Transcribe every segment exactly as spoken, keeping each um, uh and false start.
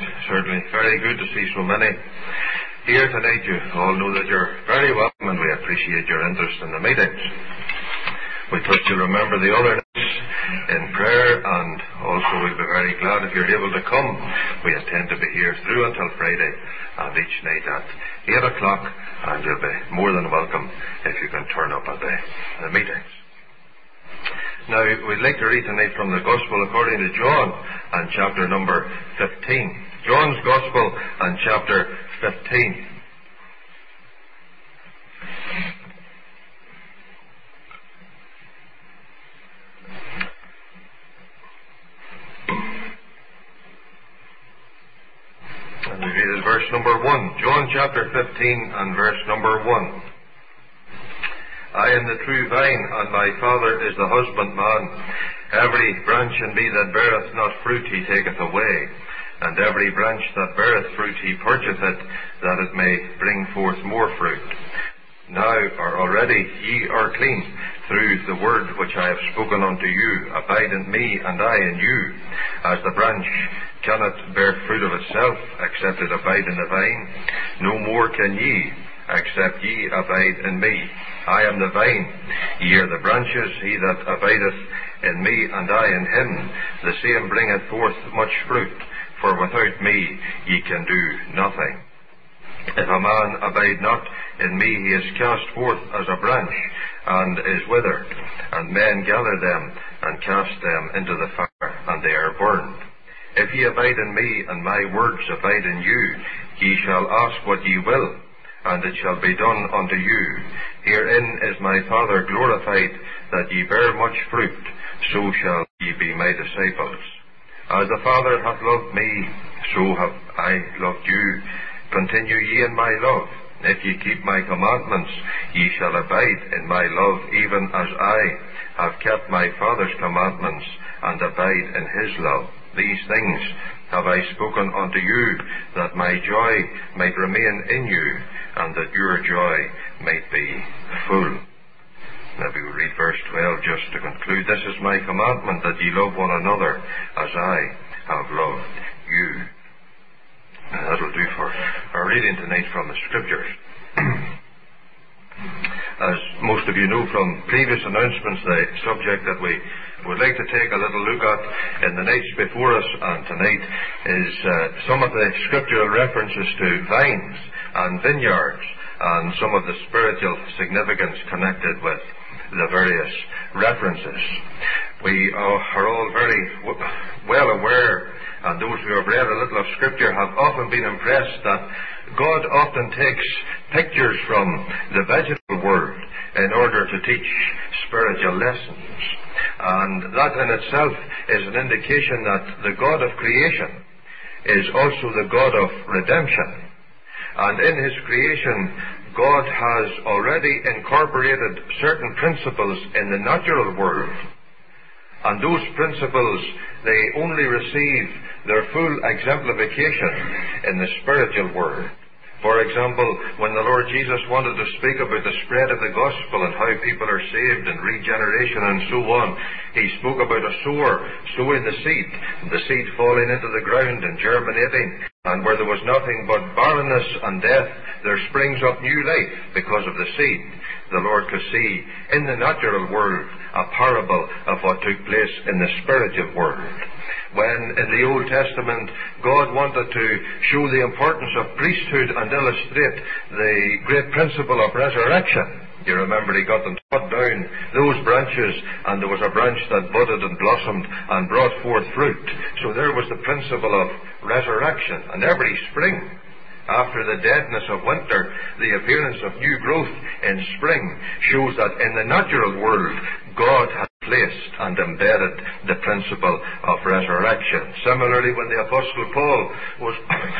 Certainly very good to see so many here tonight. You all know that you're very welcome, and we appreciate your interest in the meetings. We trust you'll remember the other nights in prayer, and also we'll be very glad if you're able to come. We intend to be here through until Friday, and each night at eight o'clock, and you'll be more than welcome if you can turn up at the, the meetings. Now, we'd like to read tonight from the Gospel according to John, and chapter number fifteen. John's Gospel and chapter fifteen. And we read at verse number one. John chapter fifteen and verse number one. I am the true vine, and my Father is the husbandman. Every branch in me that beareth not fruit he taketh away, and every branch that beareth fruit he purgeth it, that it may bring forth more fruit. Now or already ye are clean through the word which I have spoken unto you. Abide in me, and I in you. As the branch cannot bear fruit of itself, except it abide in the vine, no more can ye, except ye abide in me. I am the vine, ye are the branches. He that abideth in me, and I in him, the same bringeth forth much fruit, for without me ye can do nothing. If a man abide not in me, he is cast forth as a branch, and is withered, and men gather them, and cast them into the fire, and they are burned. If ye abide in me, and my words abide in you, ye shall ask what ye will, and it shall be done unto you. Herein is my Father glorified, that ye bear much fruit, so shall ye be my disciples. As the Father hath loved me, so have I loved you. Continue ye in my love. If ye keep my commandments, ye shall abide in my love, even as I have kept my Father's commandments, and abide in his love. These things have I spoken unto you, that my joy might remain in you, and that your joy might be full. Now we will read verse twelve just to conclude. This is my commandment, that ye love one another as I have loved you. And that will do for our reading tonight from the Scriptures. As most of you know from previous announcements, the subject that we would like to take a little look at in the nights before us and tonight is uh, some of the scriptural references to vines and vineyards, and some of the spiritual significance connected with the various references. We are all very w- well aware, and those who have read a little of Scripture have often been impressed that God often takes pictures from the vegetable world in order to teach spiritual lessons. And that in itself is an indication that the God of creation is also the God of redemption. And in his creation, God has already incorporated certain principles in the natural world. And those principles, they only receive their full exemplification in the spiritual world. For example, when the Lord Jesus wanted to speak about the spread of the gospel and how people are saved and regeneration and so on, he spoke about a sower sowing the seed, the seed falling into the ground and germinating, and where there was nothing but barrenness and death, there springs up new life because of the seed. The Lord could see in the natural world a parable of what took place in the spiritual world. When in the Old Testament God wanted to show the importance of priesthood and illustrate the great principle of resurrection, you remember he got them to cut down those branches, and there was a branch that budded and blossomed and brought forth fruit. So there was the principle of resurrection. And every spring, after the deadness of winter, the appearance of new growth in spring shows that in the natural world God has placed and embedded the principle of resurrection. Similarly, when the Apostle Paul was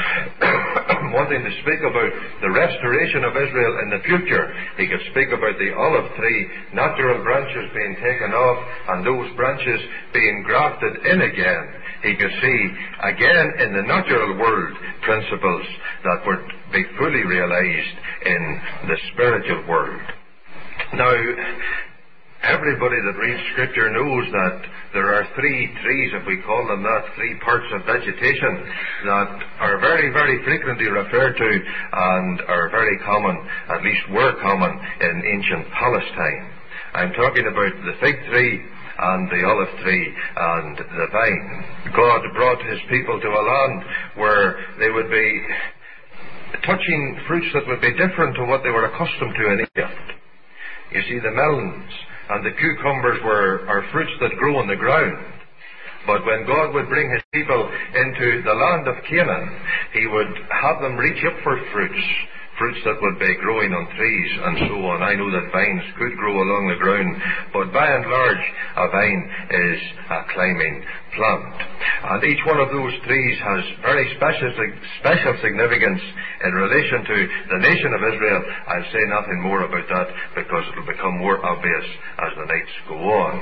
wanting to speak about the restoration of Israel in the future, he could speak about the olive tree, natural branches being taken off, and those branches being grafted in again. He could see again in the natural world principles that would be fully realized in the spiritual world. Now, Everybody that reads Scripture knows that there are three trees, if we call them that, three parts of vegetation that are very, very frequently referred to and are very common, at least were common in ancient Palestine. I'm talking about the fig tree and the olive tree and the vine. God brought his people to a land where they would be touching fruits that would be different to what they were accustomed to in Egypt. You see, the melons and the cucumbers were are fruits that grow on the ground. But when God would bring his people into the land of Canaan, he would have them reach up for fruits, fruits that would be growing on trees and so on. I know that vines could grow along the ground, but by and large, a vine is a climbing plant. And each one of those trees has very special, special significance in relation to the nation of Israel. I'll say nothing more about that because it will become more obvious as the nights go on.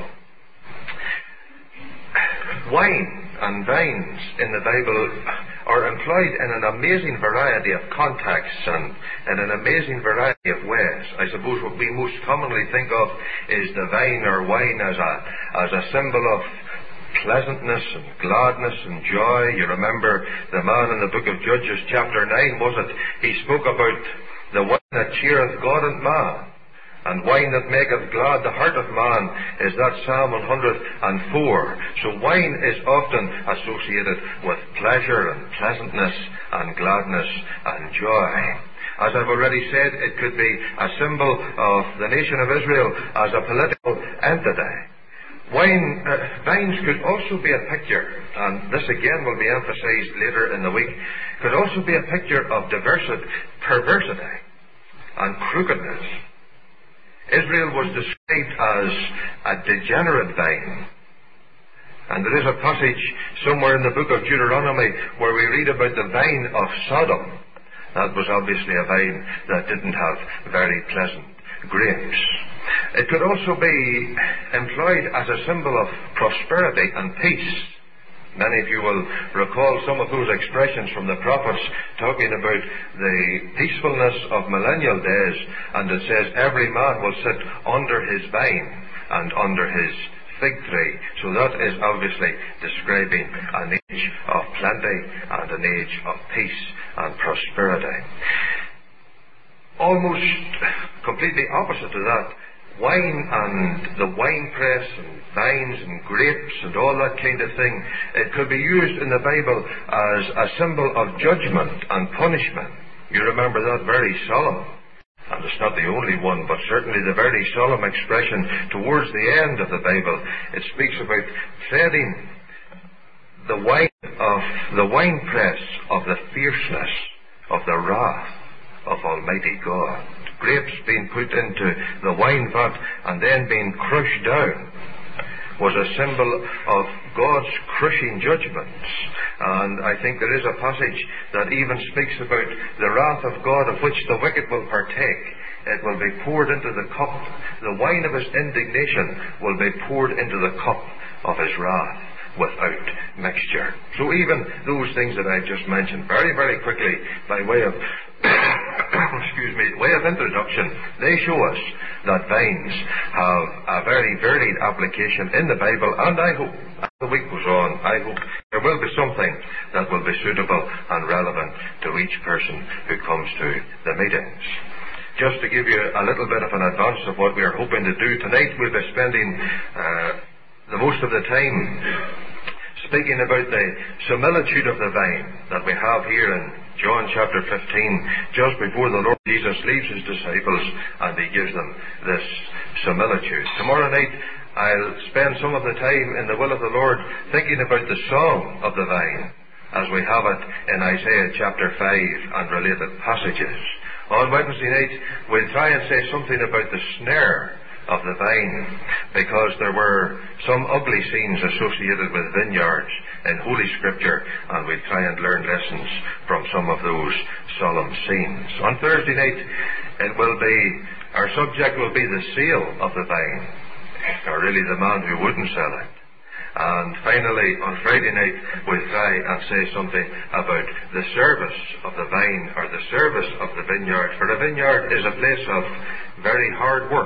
Wine and vines in the Bible are employed in an amazing variety of contexts and in an amazing variety of ways. I suppose what we most commonly think of is the vine or wine as a, as a symbol of pleasantness and gladness and joy. You remember the man in the book of Judges chapter nine, was it? He spoke about the wine that cheereth God and man. And wine that maketh glad the heart of man is that Psalm one hundred four. So wine is often associated with pleasure and pleasantness and gladness and joy. As I've already said, it could be a symbol of the nation of Israel as a political entity. Wine, uh, vines could also be a picture, and this again will be emphasized later in the week, could also be a picture of diversity, perversity and crookedness. Israel was described as a degenerate vine. And there is a passage somewhere in the book of Deuteronomy where we read about the vine of Sodom. That was obviously a vine that didn't have very pleasant grapes. It could also be employed as a symbol of prosperity and peace. Many of you will recall some of those expressions from the prophets talking about the peacefulness of millennial days, and it says every man will sit under his vine and under his fig tree. So that is obviously describing an age of plenty and an age of peace and prosperity. Almost completely opposite to that, wine and the winepress and vines and grapes and all that kind of thing, it could be used in the Bible as a symbol of judgment and punishment. You remember that very solemn, and it's not the only one, but certainly the very solemn expression towards the end of the Bible. It speaks about treading the wine of the winepress of the fierceness of the wrath of Almighty God. Grapes being put into the wine vat and then being crushed down was a symbol of God's crushing judgments. And I think there is a passage that even speaks about the wrath of God of which the wicked will partake. It will be poured into the cup. The wine of his indignation will be poured into the cup of his wrath without mixture. So even those things that I just mentioned very, very quickly by way of excuse me, way of introduction, they show us that vines have a very varied application in the Bible, and I hope, as the week goes on, I hope there will be something that will be suitable and relevant to each person who comes to the meetings. Just to give you a little bit of an advance of what we are hoping to do tonight, we'll be spending uh, the most of the time speaking about the similitude of the vine that we have here in John chapter fifteen, just before the Lord Jesus leaves his disciples and he gives them this similitude. Tomorrow night I'll spend some of the time in the will of the Lord thinking about the song of the vine as we have it in Isaiah chapter five and related passages. On Wednesday night we'll try and say something about the snare of the vine, because there were some ugly scenes associated with vineyards in Holy Scripture, and we'll try and learn lessons from some of those solemn scenes. On Thursday night, it will be, our subject will be the sale of the vine, or really the man who wouldn't sell it. And finally, on Friday night, we'll try and say something about the service of the vine, or the service of the vineyard. For a vineyard is a place of very hard work.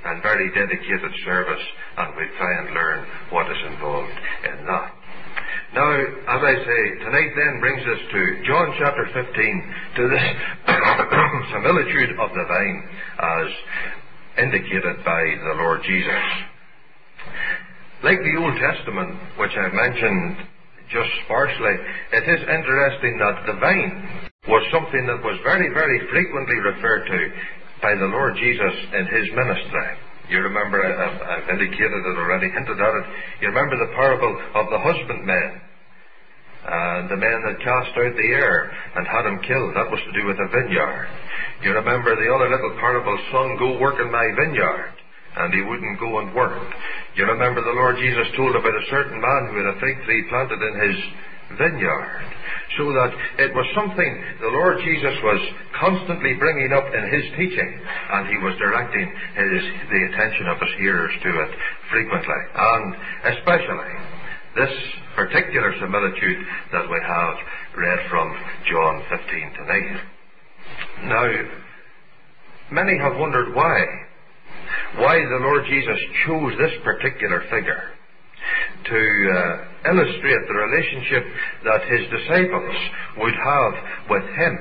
and very dedicated service, and we'll try and learn what is involved in that. Now, as I say, tonight then brings us to John chapter fifteen, to this similitude of the vine as indicated by the Lord Jesus. Like the Old Testament, which I mentioned just sparsely, it is interesting that the vine was something that was very, very frequently referred to by the Lord Jesus in his ministry. You remember, I've, I've indicated it already, hinted at it. You remember the parable of the husbandman, and the man that cast out the heir and had him killed. That was to do with a vineyard. You remember the other little parable, son, go work in my vineyard. And he wouldn't go and work. You remember the Lord Jesus told about a certain man who had a fig tree planted in his vineyard. So that it was something the Lord Jesus was constantly bringing up in his teaching, and he was directing his, the attention of his hearers to it frequently. And especially this particular similitude that we have read from John fifteen tonight. Now, many have wondered why. Why the Lord Jesus chose this particular figure to uh, illustrate the relationship that his disciples would have with him.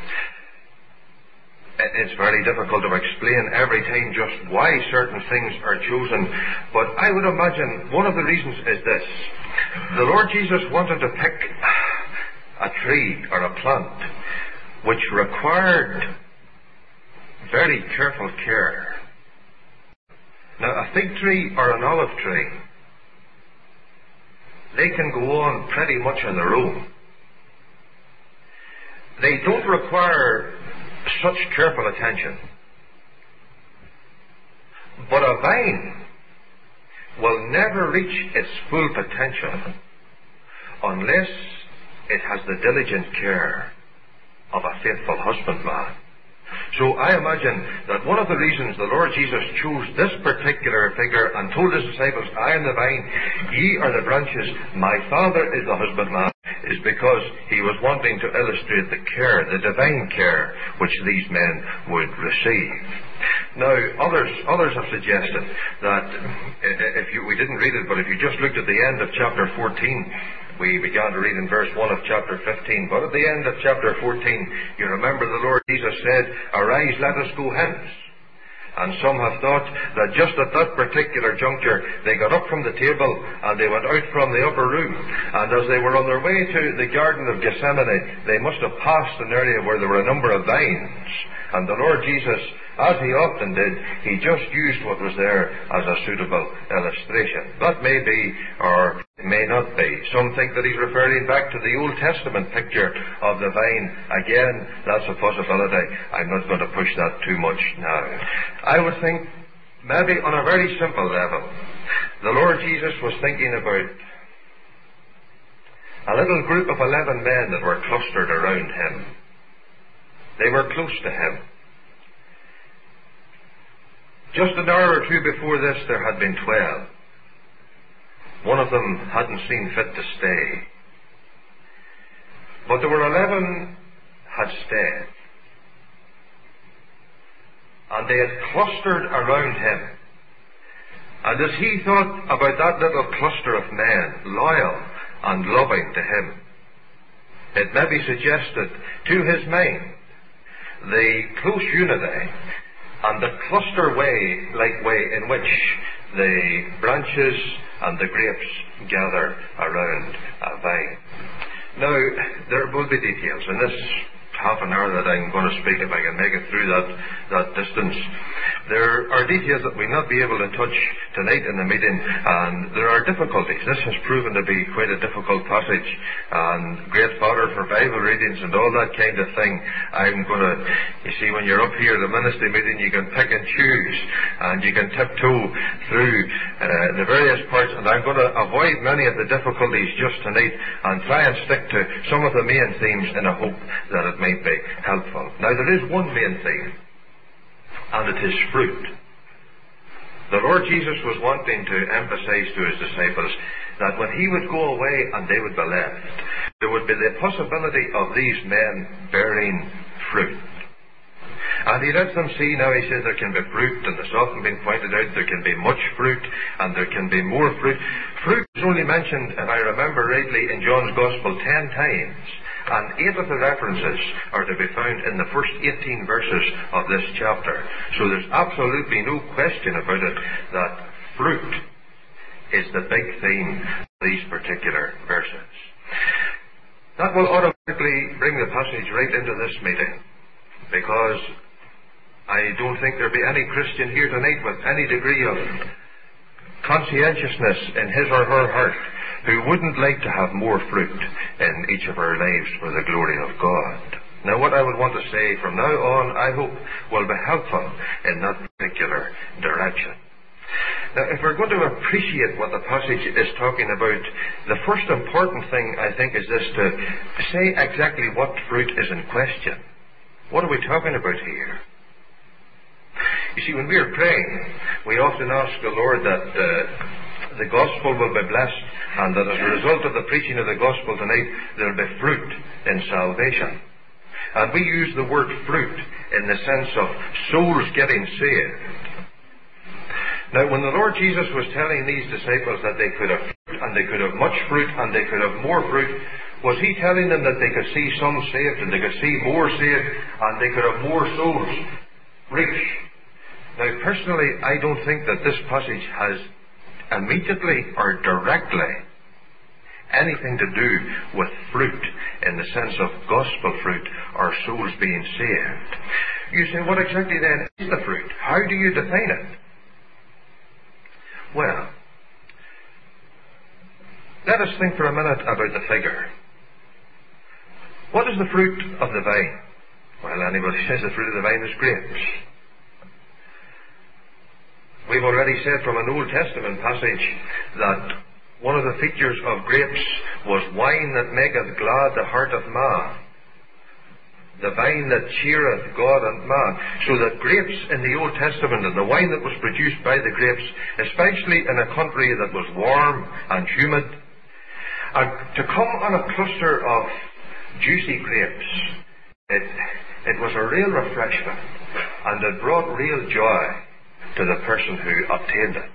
It's very difficult to explain every time just why certain things are chosen, but I would imagine one of the reasons is this. The Lord Jesus wanted to pick a tree or a plant which required very careful care. Now, a fig tree or an olive tree, they can go on pretty much on their own. They don't require such careful attention. But a vine will never reach its full potential unless it has the diligent care of a faithful husbandman. So I imagine that one of the reasons the Lord Jesus chose this particular figure and told his disciples, I am the vine, ye are the branches, my Father is the husbandman, is because he was wanting to illustrate the care, the divine care, which these men would receive. Now, others others have suggested that, if you, we didn't read it, but if you just looked at the end of chapter fourteen, we began to read in verse one of chapter fifteen, but at the end of chapter fourteen, you remember the Lord Jesus said, arise, let us go hence. And some have thought that just at that particular juncture, they got up from the table and they went out from the upper room. And as they were on their way to the Garden of Gethsemane, they must have passed an area where there were a number of vines. And the Lord Jesus, as he often did, he just used what was there as a suitable illustration. That may be, or may not be. Some think that he's referring back to the Old Testament picture of the vine. Again, that's a possibility. I'm not going to push that too much now. I would think, maybe on a very simple level, the Lord Jesus was thinking about a little group of eleven men that were clustered around him. They were close to him. Just an hour or two before this, there had been twelve. One of them hadn't seen fit to stay. But there were eleven had stayed. And they had clustered around him. And as he thought about that little cluster of men, loyal and loving to him, it may be suggested to his mind the close unity and the cluster way, like way in which the branches and the grapes gather around a vine. Now, there will be details in this half an hour that I'm going to speak, if I can make it through that, that distance. There are details that we'll not be able to touch tonight in the meeting, and there are difficulties. This has proven to be quite a difficult passage, and great fodder for Bible readings and all that kind of thing. I'm going to, you see, when you're up here at the ministry meeting, you can pick and choose, and you can tiptoe through uh, the various parts, and I'm going to avoid many of the difficulties just tonight and try and stick to some of the main themes in a hope that it may be helpful. Now, there is one main theme, and it is fruit. The Lord Jesus was wanting to emphasize to his disciples that when he would go away and they would be left, there would be the possibility of these men bearing fruit. And he lets them see now, he says there can be fruit, and it's often been pointed out there can be much fruit, and there can be more fruit. Fruit is only mentioned, if I remember rightly, in John's Gospel ten times. And eight of the references are to be found in the first eighteen verses of this chapter. So there's absolutely no question about it that fruit is the big theme of these particular verses. That will automatically bring the passage right into this meeting, because I don't think there'll be any Christian here tonight with any degree of conscientiousness in his or her heart who wouldn't like to have more fruit in each of our lives for the glory of God. Now, what I would want to say from now on, I hope, will be helpful in that particular direction. Now, if we're going to appreciate what the passage is talking about, the first important thing, I think, is this: to say exactly what fruit is in question. What are we talking about here? You see, when we are praying, we often ask the Lord that uh, the gospel will be blessed, and that as a result of the preaching of the gospel tonight, there will be fruit in salvation. And we use the word fruit in the sense of souls getting saved. Now, when the Lord Jesus was telling these disciples that they could have fruit, and they could have much fruit, and they could have more fruit, was he telling them that they could see some saved, and they could see more saved, and they could have more souls reach? Now, personally, I don't think that this passage has immediately or directly anything to do with fruit in the sense of gospel fruit or souls being saved. You say, what exactly then is the fruit? How do you define it? Well, let us think for a minute about the figure. What is the fruit of the vine? Well, anybody says the fruit of the vine is grapes. We've already said from an Old Testament passage that one of the features of grapes was wine that maketh glad the heart of man, the vine that cheereth God and man. So that grapes in the Old Testament, and the wine that was produced by the grapes, especially in a country that was warm and humid, and to come on a cluster of juicy grapes, it, it was a real refreshment, and it brought real joy to the person who obtained it.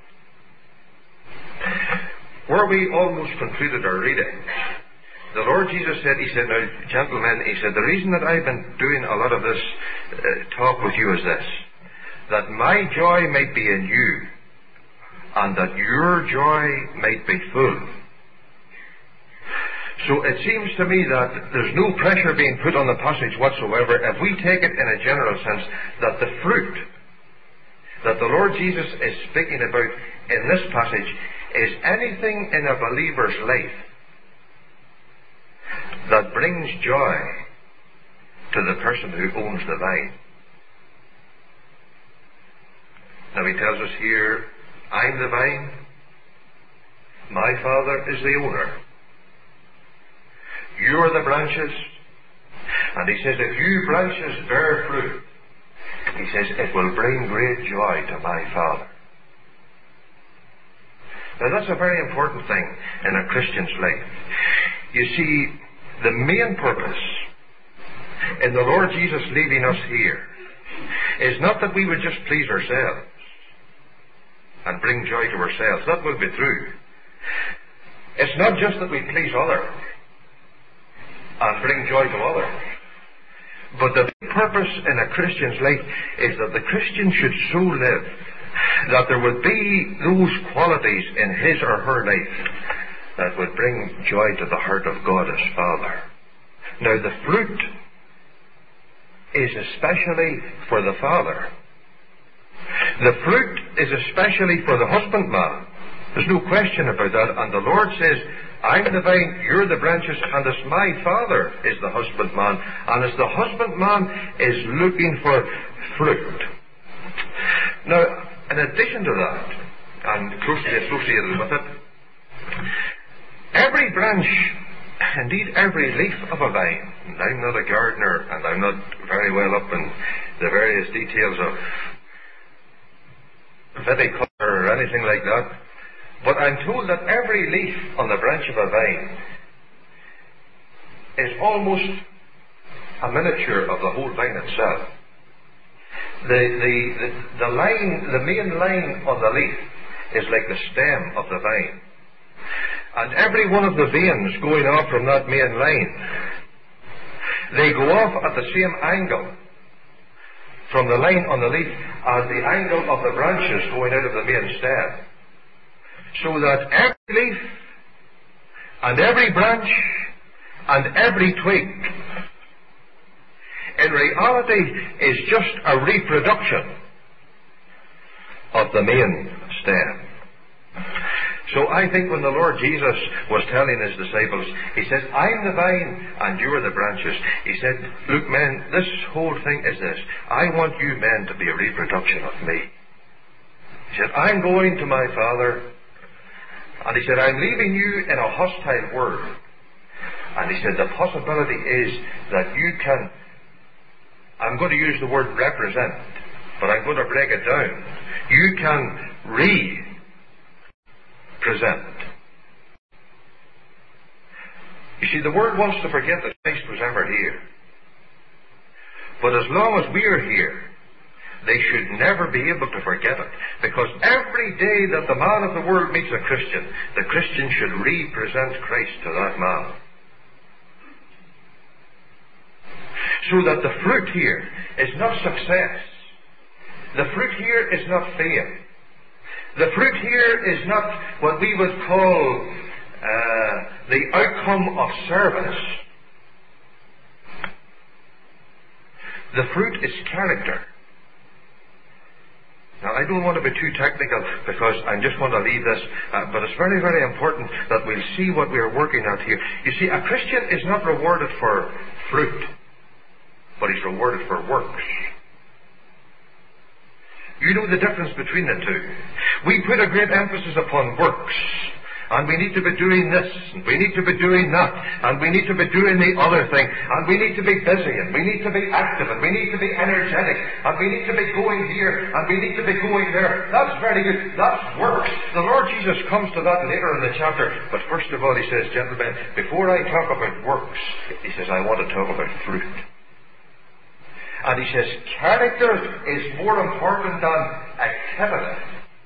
Where we almost concluded our reading, the Lord Jesus said, he said, now, gentlemen, he said, the reason that I've been doing a lot of this uh, talk with you is this: that my joy might be in you, and that your joy might be full. So it seems to me that there's no pressure being put on the passage whatsoever if we take it in a general sense that the fruit that the Lord Jesus is speaking about in this passage is anything in a believer's life that brings joy to the person who owns the vine. Now, he tells us here, I'm the vine, my Father is the owner. You are the branches. And he says, if you branches bear fruit, he says, it will bring great joy to my Father. Now, that's a very important thing in a Christian's life. You see, the main purpose in the Lord Jesus leaving us here is not that we would just please ourselves and bring joy to ourselves. That will be true. It's not just that we please others and bring joy to others. But the purpose in a Christian's life is that the Christian should so live that there would be those qualities in his or her life that would bring joy to the heart of God as Father. Now, the fruit is especially for the Father. The fruit is especially for the husbandman. There's no question about that. And the Lord says, I'm the vine, you're the branches, and as my Father is the husbandman, and as the husbandman is looking for fruit. Now, in addition to that, and closely associated with it, every branch, indeed every leaf of a vine, and I'm not a gardener, and I'm not very well up in the various details of viticulture or anything like that, but I'm told that every leaf on the branch of a vine is almost a miniature of the whole vine itself. The, the, the, the line, the main line on the leaf is like the stem of the vine. And every one of the veins going off from that main line, they go off at the same angle from the line on the leaf as the angle of the branches going out of the main stem. So that every leaf and every branch and every twig in reality is just a reproduction of the main stem. So I think when the Lord Jesus was telling his disciples, he said, I'm the vine and you are the branches. He said, look men, this whole thing is this. I want you men to be a reproduction of me. He said, I'm going to my Father. And he said, I'm leaving you in a hostile world. And he said, the possibility is that you can, I'm going to use the word represent, but I'm going to break it down. You can re-present. You see, the world wants to forget that Christ was ever here. But as long as we are here, they should never be able to forget it. Because every day that the man of the world meets a Christian, the Christian should re-present Christ to that man. So that the fruit here is not success. The fruit here is not fame. The fruit here is not what we would call uh, the outcome of service. The fruit is character. Now, I don't want to be too technical because I just want to leave this, uh, but it's very, very important that we'll see what we are working at here. You see, a Christian is not rewarded for fruit, but he's rewarded for works. You know the difference between the two. We put a great emphasis upon works, and we need to be doing this, and we need to be doing that, and we need to be doing the other thing, and we need to be busy, and we need to be active, and we need to be energetic, and we need to be going here, and we need to be going there. That's very good. That's works. The Lord Jesus comes to that later in the chapter, but first of all he says, gentlemen, before I talk about works, he says, I want to talk about fruit. And he says, character is more important than activity.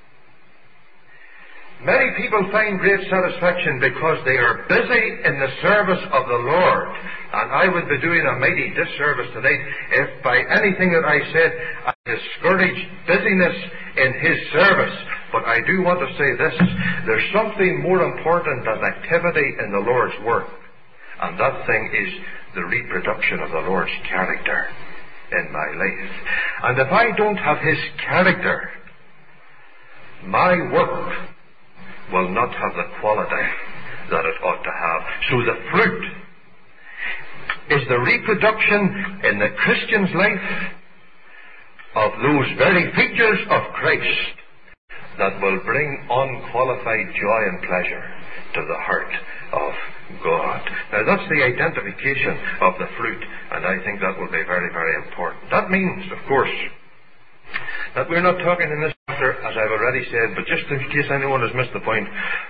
Many people find great satisfaction because they are busy in the service of the Lord. And I would be doing a mighty disservice tonight if by anything that I said I discouraged busyness in His service. But I do want to say this. There's something more important than activity in the Lord's work. And that thing is the reproduction of the Lord's character in my life. And if I don't have His character, my work will not have the quality that it ought to have. So the fruit is the reproduction in the Christian's life of those very features of Christ that will bring unqualified joy and pleasure to the heart of God. Now that's the identification of the fruit, and I think that will be very, very important. That means, of course, that we're not talking in this chapter, as I've already said, but just in case anyone has missed the point,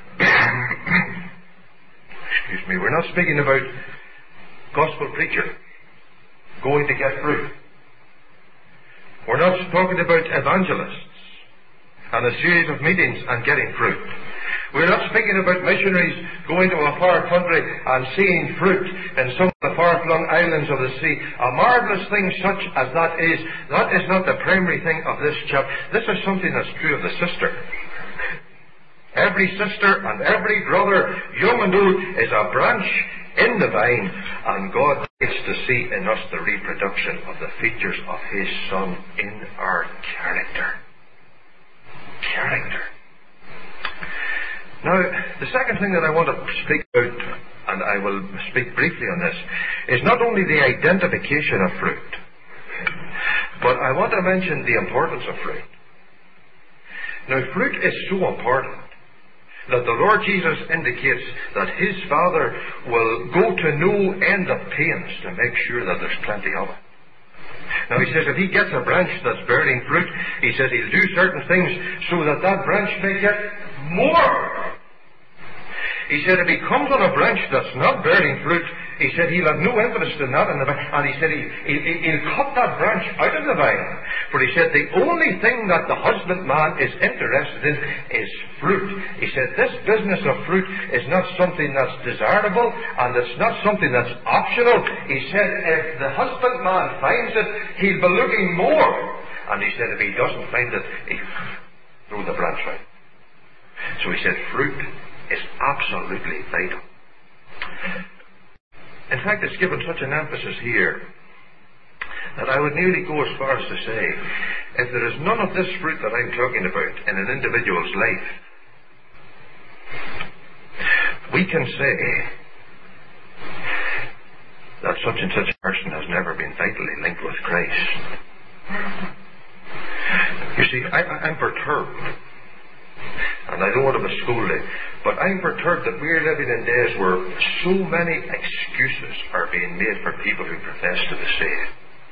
excuse me, we're not speaking about gospel preacher going to get fruit. We're not talking about evangelists and a series of meetings and getting fruit. We're not speaking about missionaries going to a far country and seeing fruit in some of the far-flung islands of the sea. A marvelous thing such as that is, that is not the primary thing of this chapter. This is something that's true of the sister. Every sister and every brother, young and old, is a branch in the vine, and God gets to see in us the reproduction of the features of His Son in our character. Character. Now, the second thing that I want to speak about, and I will speak briefly on this, is not only the identification of fruit, but I want to mention the importance of fruit. Now, fruit is so important that the Lord Jesus indicates that His Father will go to no end of pains to make sure that there's plenty of it. Now, He says if He gets a branch that's bearing fruit, He says He'll do certain things so that that branch may get more. He said, if he comes on a branch that's not bearing fruit, he said he'll have no interest in that in the vine. And he said he, he, he'll cut that branch out of the vine. For he said the only thing that the husbandman is interested in is fruit. He said this business of fruit is not something that's desirable, and it's not something that's optional. He said if the husbandman finds it, he'll be looking more. And he said if he doesn't find it, he'll throw the branch out. So he said fruit is absolutely vital. In fact, it's given such an emphasis here that I would nearly go as far as to say, if there is none of this fruit that I'm talking about in an individual's life, we can say that such and such a person has never been vitally linked with Christ. You see, I, I'm perturbed. And I don't want to be scolded, but I'm perturbed that we're living in days where so many excuses are being made for people who profess to be saved.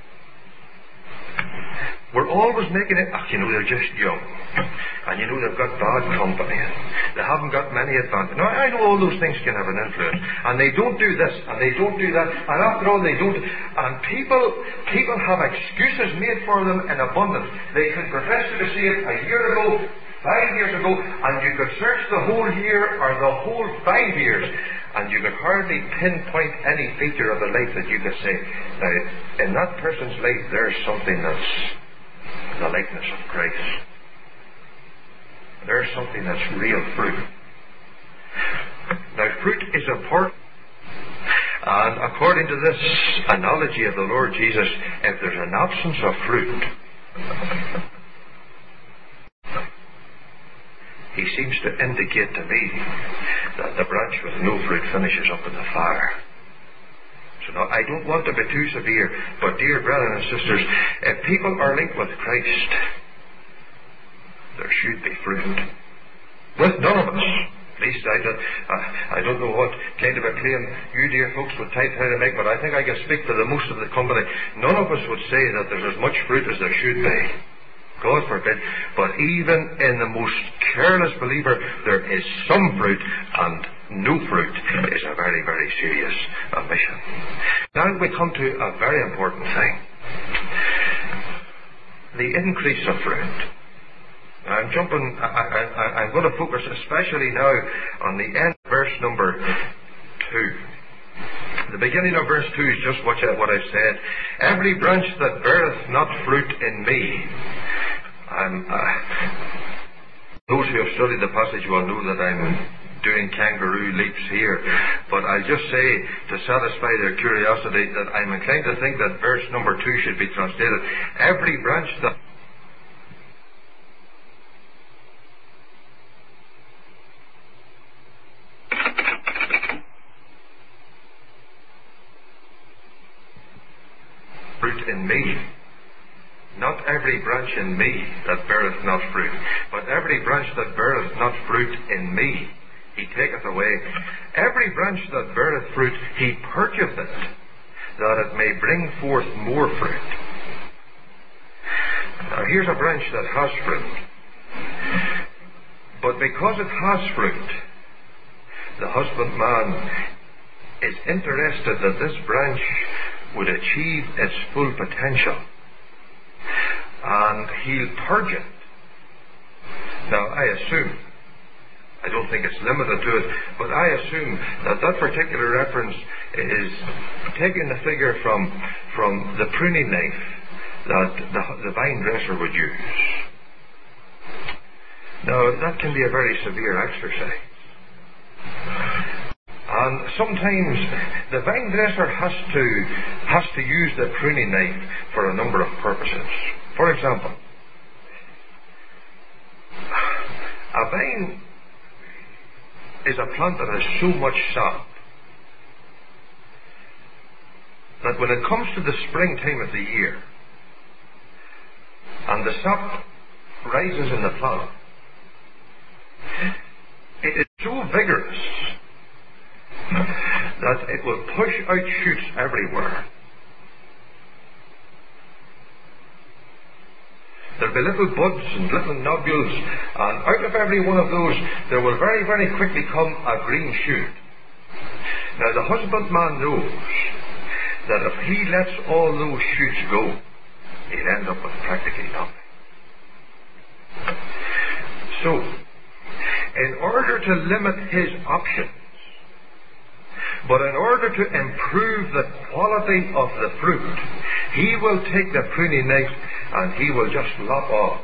We're always making it, oh, you know, they're just young. And you know, they've got bad company. They haven't got many advantages. Now, I know all those things can have an influence. And they don't do this, and they don't do that. And after all, they don't. And people, people have excuses made for them in abundance. They can profess to be saved a year ago, five years ago, and you could search the whole year or the whole five years, and you could hardly pinpoint any feature of the life that you could say, now, in that person's life, there's something that's the likeness of Christ. There's something that's real fruit. Now, fruit is important. And according to this analogy of the Lord Jesus, if there's an absence of fruit, he seems to indicate to me that the branch with no fruit finishes up in the fire. So now, I don't want to be too severe, but dear brothers and sisters, if people are linked with Christ, there should be fruit. With none of us. At least I don't, uh, I don't know what kind of a claim you dear folks would try to make, but I think I can speak for the most of the company. None of us would say that there's as much fruit as there should be. God forbid. But even in the most careless believer, there is some fruit, and no fruit is a very, very serious omission. Now we come to a very important thing. The increase of fruit. I'm jumping, I, I, I, I'm going to focus especially now on the end of verse number two. The beginning of verse two is just what, I, what I've said. Every branch that beareth not fruit in me. I'm, uh, those who have studied the passage will know that I'm doing kangaroo leaps here. But I'll just say, to satisfy their curiosity, that I'm inclined to think that verse number two should be translated, every branch that fruit in me. Not every branch in me that beareth not fruit, but every branch that beareth not fruit in me, he taketh away. Every branch that beareth fruit, he purgeth it, that it may bring forth more fruit. Now here's a branch that has fruit. But because it has fruit, the husbandman is interested that this branch would achieve its full potential. And he'll purge it. Now, I assume, I don't think it's limited to it, but I assume that that particular reference is taking the figure from, from the pruning knife that the, the vine dresser would use. Now, that can be a very severe exercise. And sometimes the vine dresser has to has to use the pruning knife for a number of purposes. For example, a vine is a plant that has so much sap that when it comes to the springtime of the year and the sap rises in the plant, it is so vigorous that it will push out shoots everywhere. There'll be little buds and little nodules, and out of every one of those there will very, very quickly come a green shoot. Now the husbandman knows that if he lets all those shoots go, he'll end up with practically nothing. So, in order to limit his options, but in order to improve the quality of the fruit, he will take the pruning knife and he will just lop off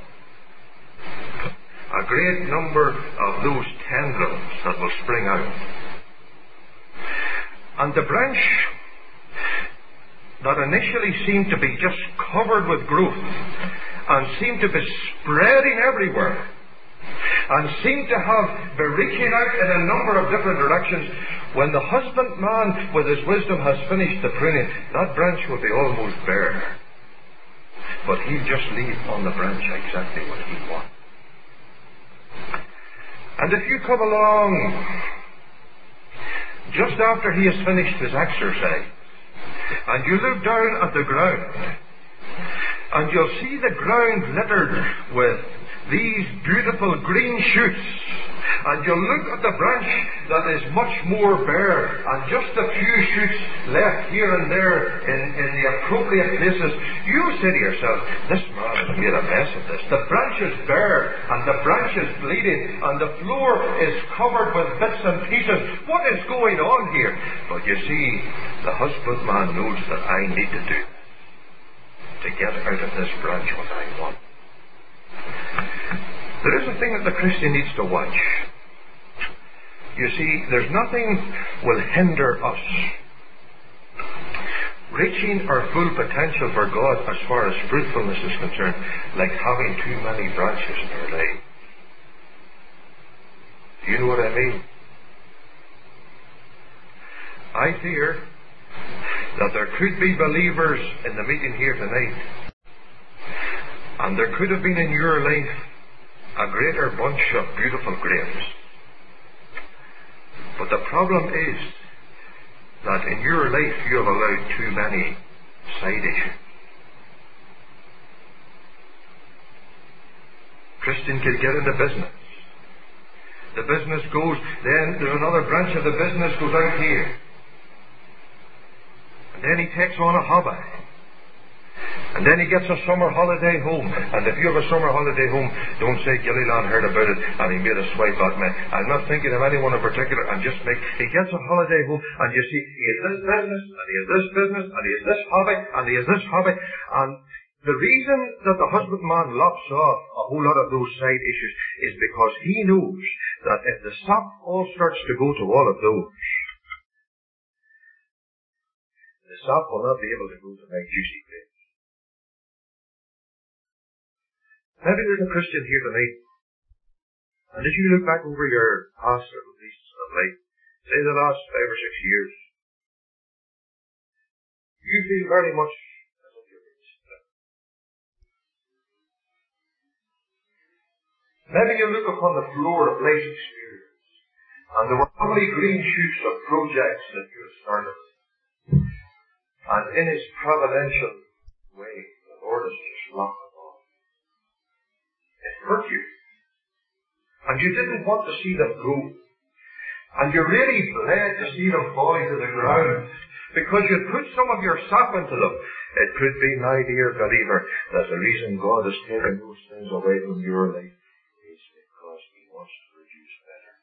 a great number of those tendrils that will spring out. And the branch that initially seemed to be just covered with growth and seemed to be spreading everywhere and seemed to have been reaching out in a number of different directions, when the husbandman with his wisdom has finished the pruning, that branch will be almost bare. But he'll just leave on the branch exactly what he wants. And if you come along just after he has finished his exercise, and you look down at the ground, and you'll see the ground littered with these beautiful green shoots, and you'll look at the branch that is much more bare, and just a few shoots left here and there in, in the appropriate places, you say to yourself, this man has made a mess of this. The branch is bare, and the branch is bleeding, and the floor is covered with bits and pieces. What is going on here? But you see, the husbandman knows that I need to do to get out of this branch what I want. There is a thing that the Christian needs to watch. You see, there's nothing will hinder us reaching our full potential for God as far as fruitfulness is concerned, like having too many branches in our life. Do you know what I mean? I fear that there could be believers in the meeting here tonight, and there could have been in your life a greater bunch of beautiful grapes. But the problem is that in your life you have allowed too many side issues. Christian could get into business. The business goes, then there's another branch of the business goes out here. And then he takes on a hobby. And then he gets a summer holiday home. And if you have a summer holiday home, don't say Gilliland heard about it and he made a swipe at me. I'm not thinking of anyone in particular. I'm just making, he gets a holiday home, and you see, he has this business, and he has this business, and he has this hobby, and he has this hobby. And the reason that the husbandman lops off a whole lot of those side issues is because he knows that if the sap all starts to go to all of those, the sap will not be able to go to my juicy grapes. Maybe there's a Christian here tonight, and as you look back over your past little pieces of life, say the last five or six years, you feel very much as if you're being split. Maybe you look upon the floor of life's experience, and there were lovely green shoots of projects that you had started, and in His providential way, the Lord has just locked them off. It hurt you. And you didn't want to see them go. And you really bled to see them falling to the ground, because you'd put some of your sap into them. It could be, my dear believer, that the reason God has taken those things away from your life is because He wants to produce better.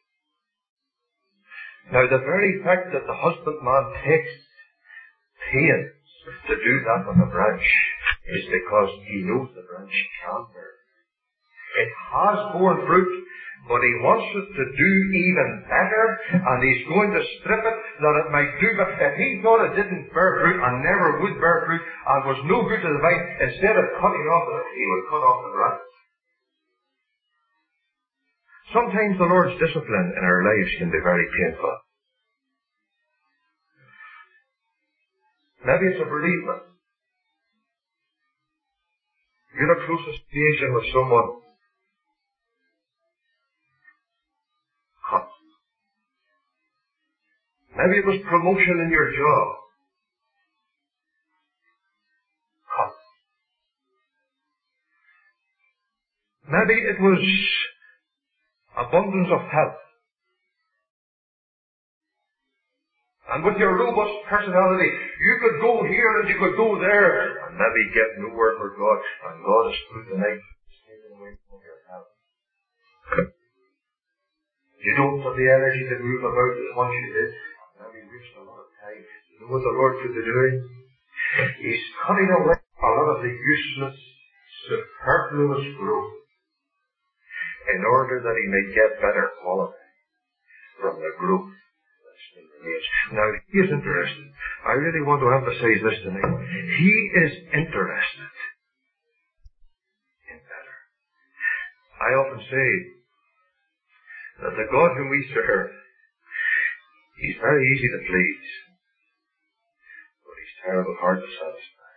Now, the very fact that the husbandman takes pains to do that with a branch is because he knows the branch can bear. It has borne fruit, but he wants it to do even better, and he's going to strip it that it might do better. If he thought it didn't bear fruit and never would bear fruit and was no good to the vine, instead of cutting off it, he would cut off the branch. Sometimes the Lord's discipline in our lives can be very painful. Maybe it's a bereavement. You're in a close association with someone. Cut. Maybe it was promotion in your job. Cut. Maybe it was abundance of health. And with your robust personality, you could go here and you could go there, and maybe get nowhere for God, and God has put the knife taken away from your health. You don't have the energy to move about as much as you did. Maybe you waste a lot of time. You know what the Lord could be doing? He's cutting away a lot of the useless, superfluous growth in order that he may get better quality from the growth that's in the age. Now, he is interested. I really want to emphasize this tonight. He is interested in better. I often say that the God whom we serve, he's very easy to please, but he's terrible hard to satisfy.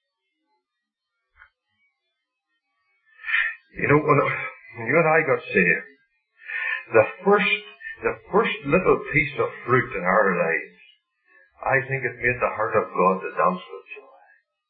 You know, when, when you and I got saved, the first, the first little piece of fruit in our lives, I think it made the heart of God to dance with joy.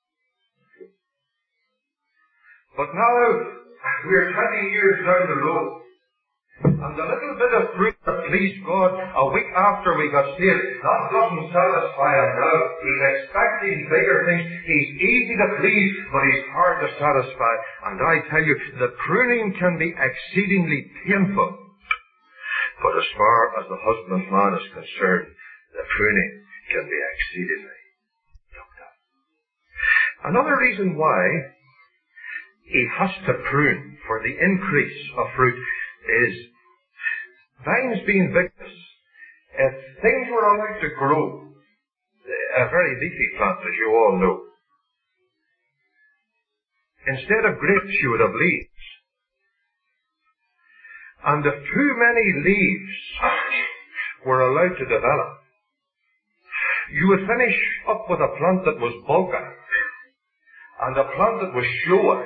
But now, we're twenty years down the road, and the little bit of fruit that pleased God a week after we got saved, that doesn't satisfy him now. He's expecting bigger things. He's easy to please, but he's hard to satisfy. And I tell you, the pruning can be exceedingly painful. But as far as the husbandman is concerned, the pruning can be exceedingly looked at. Another reason why he has to prune for the increase of fruit is vines being vigorous. If things were allowed to grow, a very leafy plant, as you all know, instead of grapes you would have leaves. And if too many leaves were allowed to develop, you would finish up with a plant that was bulky and a plant that was showy,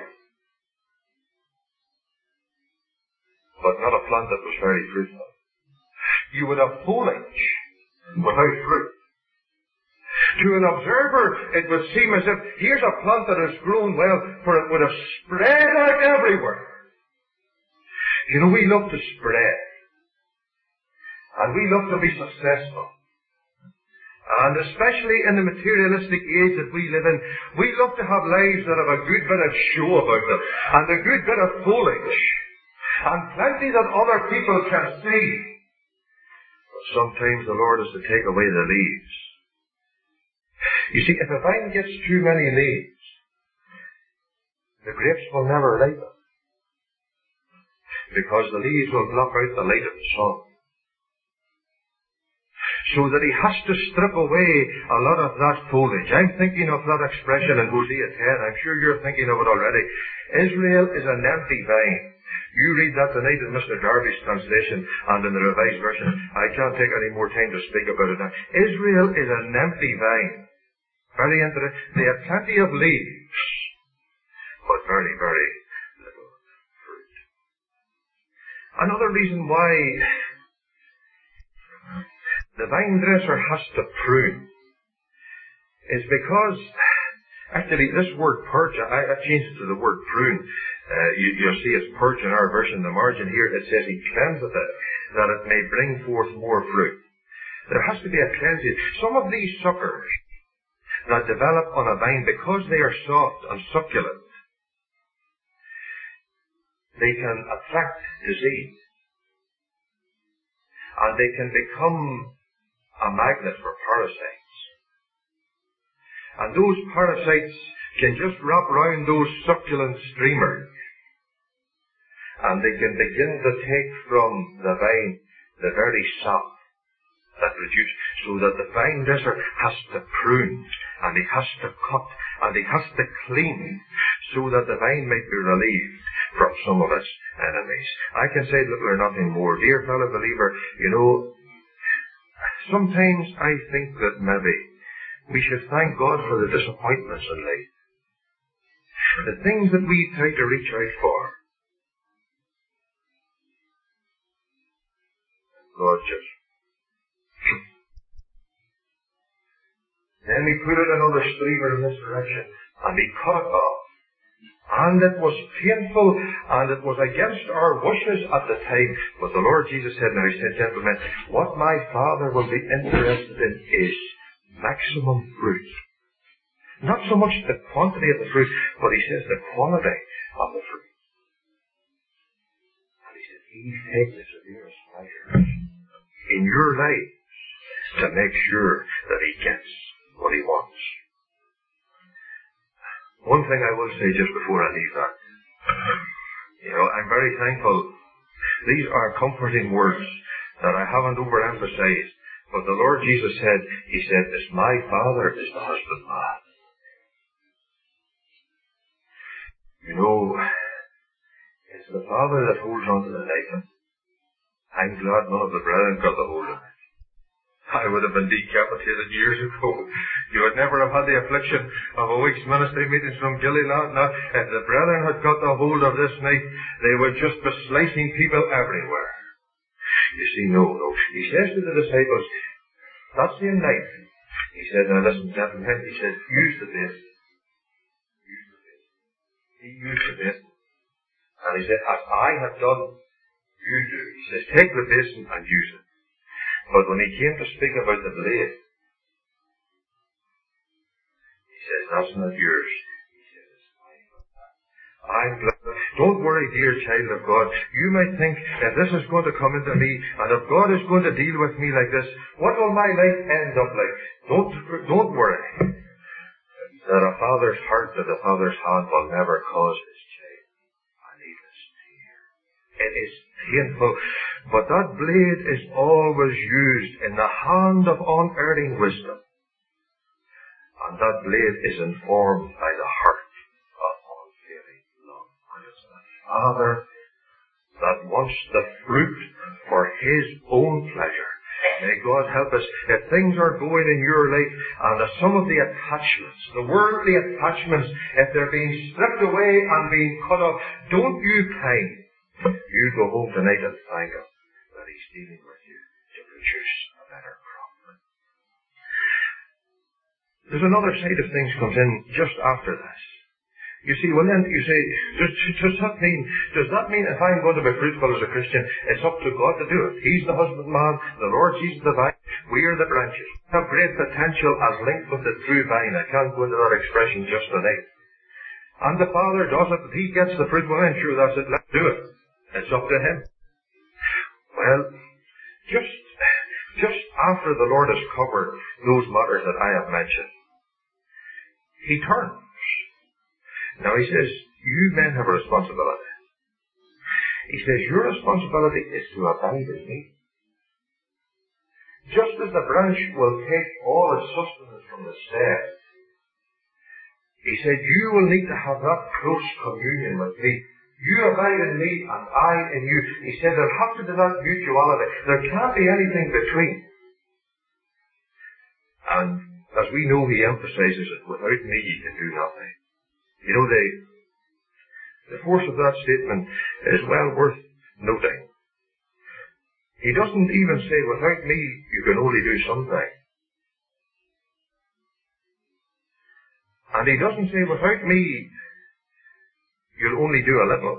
but not a plant that was very fruitful. You would have foliage without fruit. To an observer, it would seem as if here's a plant that has grown well, for it would have spread out everywhere. You know, we love to spread. And we love to be successful. And especially in the materialistic age that we live in, we love to have lives that have a good bit of show about them, and a good bit of foliage, and plenty that other people can see. But sometimes the Lord has to take away the leaves. You see, if a vine gets too many leaves, the grapes will never ripen, because the leaves will block out the light of the sun. So that he has to strip away a lot of that foliage. I'm thinking of that expression in Hosea ten. I'm sure you're thinking of it already. Israel is an empty vine. You read that tonight in Mister Darby's translation and in the Revised Version. I can't take any more time to speak about it now. Israel is an empty vine. Very interesting. They have plenty of leaves, but very, very little fruit. Another reason why the vine dresser has to prune is because, actually, this word purge, I, I changed it to the word prune. Uh, you, you'll see it's purge in our version. The margin here, it says he cleanseth it, that it may bring forth more fruit. There has to be a cleansing. Some of these suckers that develop on a vine, because they are soft and succulent, they can attract disease. And they can become a magnet for parasites. And those parasites can just wrap around those succulent streamers, and they can begin to take from the vine the very sap that produces, so that the vine dresser has to prune, and he has to cut, and he has to clean, so that the vine might be relieved from some of its enemies. I can say little or nothing more. Dear fellow believer, you know, sometimes I think that maybe we should thank God for the disappointments in life. The things that we try to reach out for. God just... Then we put it another streamer in this direction, and we cut it off. And it was painful, and it was against our wishes at the time. But the Lord Jesus said, now he said, gentlemen, what my Father will be interested in is maximum fruit. Not so much the quantity of the fruit, but he says the quality of the fruit. And he said, he takes the severest measures in your lives to make sure that he gets what he wants. One thing I will say just before I leave that, you know, I'm very thankful. These are comforting words that I haven't overemphasized. But the Lord Jesus said, he said, as my Father is the husbandman. You know, it's the Father that holds on to the knife. I'm glad none of the brethren got the hold of it. I would have been decapitated years ago. You would never have had the affliction of a week's ministry meetings from Gilliland. Now, if the brethren had got the hold of this knife, they would just be slicing people everywhere. You see, no, no. He says to the disciples, that same knife, he said, now listen, gentlemen, he said, use the basin. Use the basin. He used the basin. And he said, as I have done, you do. He says, take the basin and use it. But when he came to speak about the blade, he says, that's not yours. He says, it's mine. I'm glad. Don't worry, dear child of God. You might think, if this is going to come into me, and if God is going to deal with me like this, what will my life end up like? Don't, don't worry. That a father's heart, that a father's hand will never cause his child a needless tear. It is painful. But that blade is always used in the hand of unerring wisdom. And that blade is informed by the heart of unfailing love. And it's the Father that wants the fruit for his own pleasure. May God help us. If things are going in your life, and if some of the attachments, the worldly attachments, if they're being stripped away and being cut off, don't you pine. You go home tonight and thank him that he's dealing with you to produce a better crop. There's another side of things comes in just after this. You see, well then you say, does, does that mean, does that mean if I'm going to be fruitful as a Christian, it's up to God to do it? He's the husbandman, the Lord Jesus the vine, we are the branches. We have great potential as linked with the true vine. I can't go into that expression just tonight. And the Father does it, he gets the fruit, well I'm sure that's it, let's do it. It's up to him. Well, just, just after the Lord has covered those matters that I have mentioned, he turns. Now he says, you men have a responsibility. He says, your responsibility is to abide in me. Just as the branch will take all its sustenance from the stem, he said, you will need to have that close communion with me. You abide in me and I in you. He said there has to be that mutuality. There can't be anything between. And as we know, he emphasizes it, without me you can do nothing. You know, the, the force of that statement is well worth noting. He doesn't even say, without me you can only do something. And he doesn't say, without me you'll only do a little.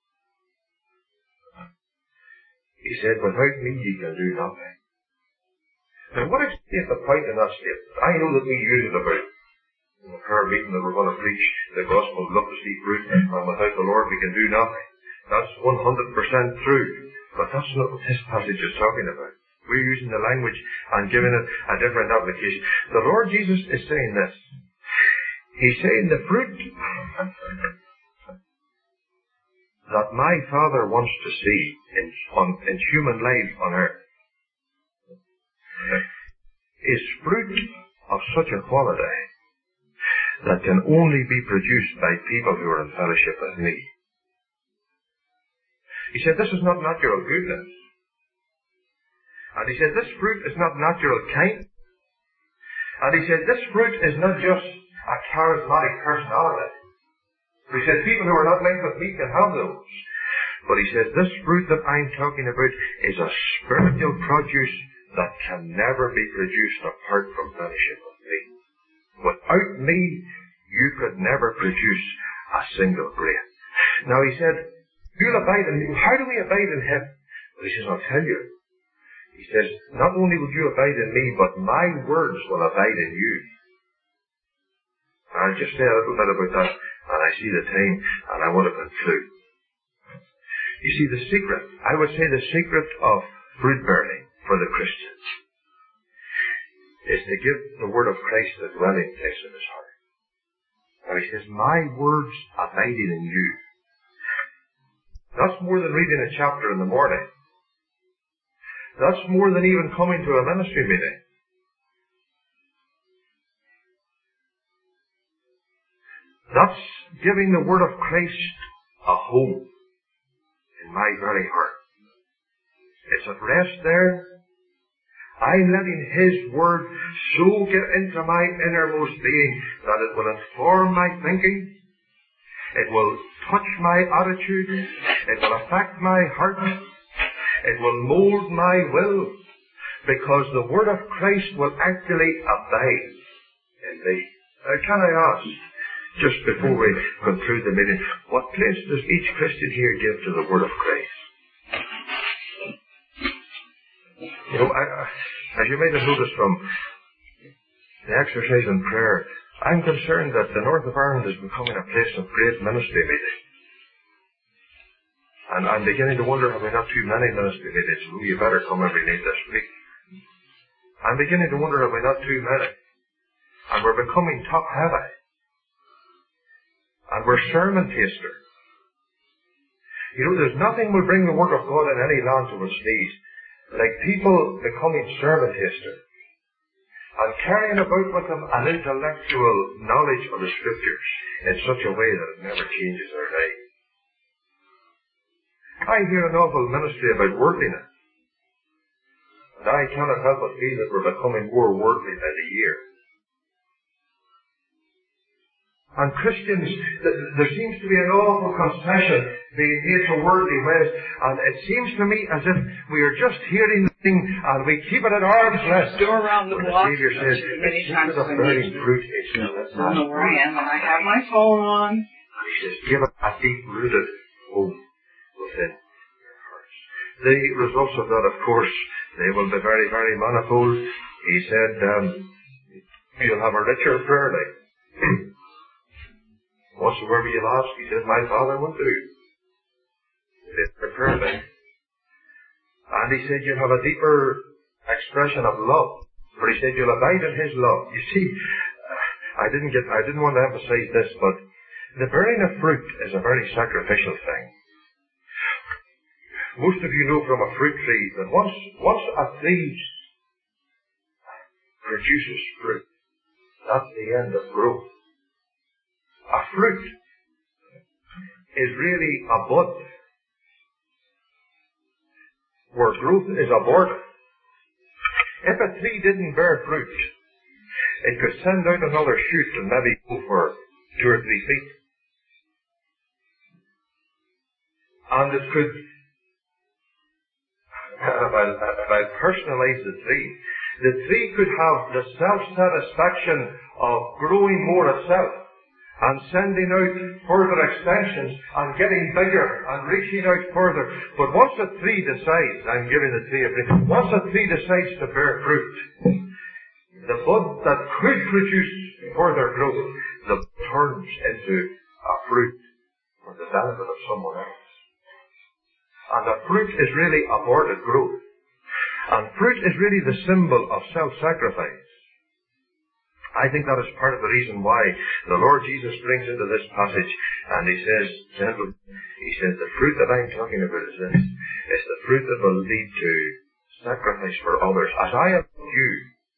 He said, without me you can do nothing. Now what is the point in that statement? I know that we use it about in the prayer meeting that we're going to preach the gospel, love to see fruit, and without the Lord we can do nothing. That's one hundred percent true. But that's not what this passage is talking about. We're using the language and giving it a different application. The Lord Jesus is saying this. He's saying the fruit that my Father wants to see in, on, in human life on earth is fruit of such a quality that can only be produced by people who are in fellowship with me. He said, this is not natural goodness. And he said, this fruit is not natural kindness. And he said, this fruit is not just a charismatic personality. He said, people who are not linked with me can have those. But he says, this fruit that I'm talking about is a spiritual produce that can never be produced apart from fellowship with me. Without me, you could never produce a single grain. Now he said, you'll abide in me. How do we abide in him? Well, he says, I'll tell you. He says, not only will you abide in me, but my words will abide in you. I'll just say a little bit about that, and I see the time, and I want to conclude. You see, the secret, I would say the secret of fruit bearing for the Christian is to give the word of Christ a dwelling place in his heart. Now he says, my words abiding in you. That's more than reading a chapter in the morning. That's more than even coming to a ministry meeting. That's giving the word of Christ a home in my very heart. It's at rest there. I'm letting his word so get into my innermost being that it will inform my thinking. It will touch my attitude. It will affect my heart. It will mold my will, because the word of Christ will actually abide in me. Now, can I ask, just before we conclude the meeting, what place does each Christian here give to the word of Christ? You know, I, I, as you may have noticed from the exercise in prayer, I'm concerned that the north of Ireland is becoming a place of great ministry meeting. And I'm beginning to wonder, have we not too many ministry meetings? Oh, you better come every night this week. I'm beginning to wonder, have we not too many? And we're becoming top heavy. And we're sermon taster. You know, there's nothing will bring the word of God in any land to its knees like people becoming sermon taster and carrying about with them an intellectual knowledge of the Scriptures in such a way that it never changes their life. I hear an awful ministry about worldliness, and I cannot help but feel that we're becoming more worldly by the year. And Christians, there seems to be an awful concession being made to worldly ways, and it seems to me as if we are just hearing the thing and we keep it at arm's length. Go around the block. The Savior says, many times of bearing fruit is I don't know where I am, and I have my phone on. And he says, give it a deep-rooted home within your hearts. The results of that, of course, they will be very, very manifold. He said, um, you'll have a richer prayer life. Whatsoever you'll ask, he says, my Father will do. It's a prayer life. And he said, you'll have a deeper expression of love. For he said, you'll abide in his love. You see, I didn't get, I didn't want to emphasize this, but the bearing of fruit is a very sacrificial thing. Most of you know from a fruit tree that once, once a tree produces fruit, that's the end of growth. A fruit is really a bud where growth is aborted. If a tree didn't bear fruit, it could send out another shoot and maybe go for two or three feet. And it could, if I, if I personalize the tree, the tree could have the self-satisfaction of growing more itself and sending out further extensions and getting bigger and reaching out further. But once a tree decides, I'm giving the tree a break, once a tree decides to bear fruit, the bud that could produce further growth, the bud turns into a fruit for the benefit of someone else. And the fruit is really aborted growth. And fruit is really the symbol of self-sacrifice. I think that is part of the reason why the Lord Jesus brings into this passage, and he says, gentlemen, he says, the fruit that I'm talking about is this. It's the fruit that will lead to sacrifice for others. As I have loved you,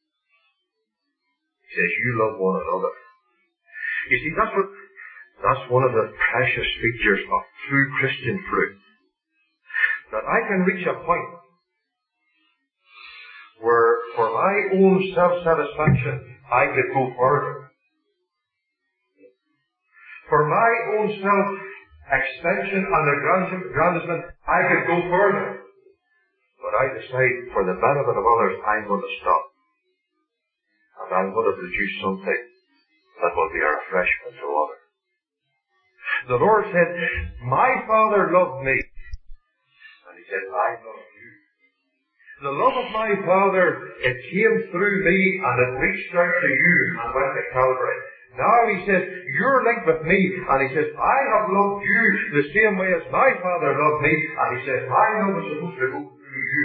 he says, you love one another. You see, that's what, that's one of the precious features of true Christian fruit. That I can reach a point where, for my own self-satisfaction, I could go further. For my own self-extension and aggrandizement, I could go further. But I decide, for the benefit of others, I'm going to stop. And I'm going to produce something that will be a refreshment to others. The Lord said, my Father loved me. And He said, I love you. The love of my Father, it came through me and it reached out to you and went to Calvary. Now He says, you're linked with me. And He says, I have loved you the same way as my Father loved me. And He says, my love is supposed to go through you.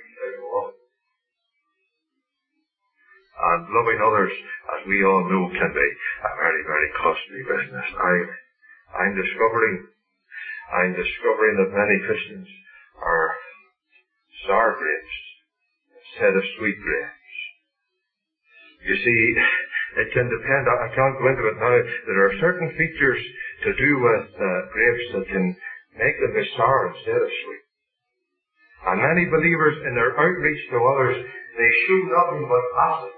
And loving others, as we all know, can be a very, very costly business. I, I'm discovering, I'm discovering that many Christians are sour grapes instead of sweet grapes. You see, it can depend, I can't go into it now, there are certain features to do with uh, grapes that can make them be sour instead of sweet. And many believers in their outreach to others, they show nothing but acid.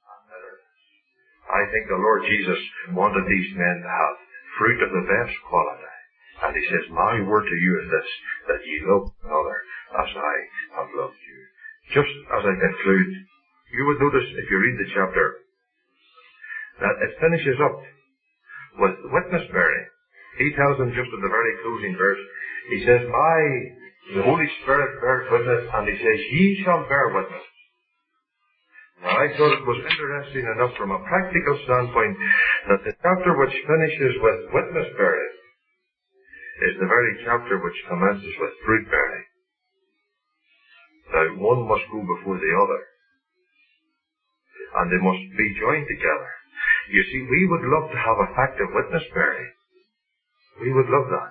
I think the Lord Jesus wanted these men to have fruit of the best quality. And He says, my word to you is this, that ye love another as I have loved you. Just as I conclude, you would notice if you read the chapter, that it finishes up with witness bearing. He tells them just at the very closing verse, He says, my, the Holy Spirit bears witness, and He says, ye shall bear witness. Now, I thought it was interesting enough from a practical standpoint that the chapter which finishes with witness bearing is the very chapter which commences with fruit bearing. Now, one must go before the other, and they must be joined together. You see, we would love to have effective witness bearing. We would love that.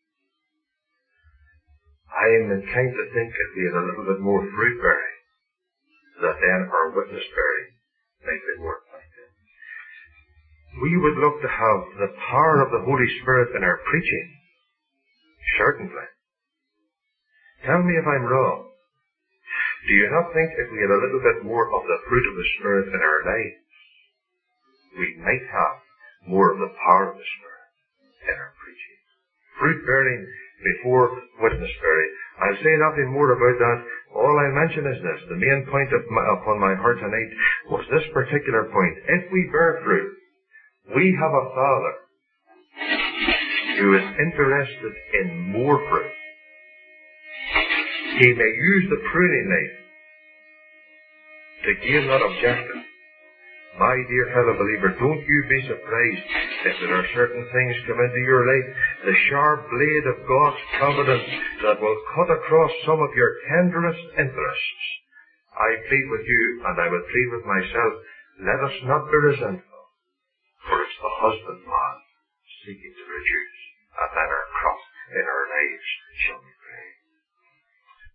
I am inclined to think if we had a little bit more fruit bearing, that then our witness bearing might be more effective. We would love to have the power of the Holy Spirit in our preaching. Certainly. Tell me if I'm wrong. Do you not think if we had a little bit more of the fruit of the Spirit in our lives, we might have more of the power of the Spirit in our preaching? Fruit bearing before witness bearing. I'll say nothing more about that. All I mention is this. The main point of my, upon my heart tonight was this particular point. If we bear fruit, we have a Father who is interested in more fruit. He may use the pruning knife to gain that objective. My dear fellow believer, don't you be surprised if there are certain things come into your life, the sharp blade of God's providence that will cut across some of your tenderest interests. I plead with you, and I would plead with myself, let us not be resentful, for it's the husbandman seeking to produce a better crop in our lives shall